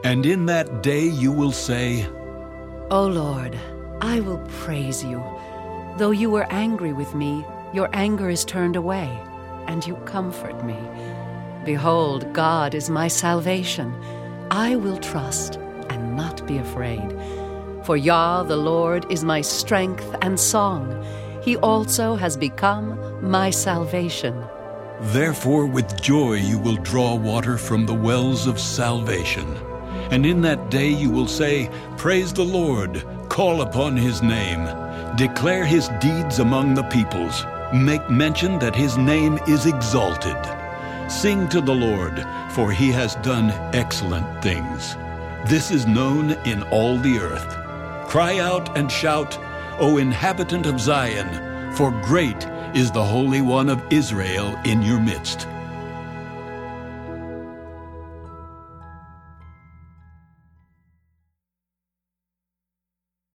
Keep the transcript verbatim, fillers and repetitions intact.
And in that day you will say, O Lord, I will praise you. Though you were angry with me, your anger is turned away, and you comfort me. Behold, God is my salvation. I will trust and not be afraid. For Yah, the Lord, is my strength and song. He also has become my salvation. Therefore with joy you will draw water from the wells of salvation. And in that day you will say, Praise the Lord, call upon his name. Declare his deeds among the peoples. Make mention that his name is exalted. Sing to the Lord, for he has done excellent things. This is known in all the earth. Cry out and shout, O inhabitant of Zion, for great is the Holy One of Israel in your midst.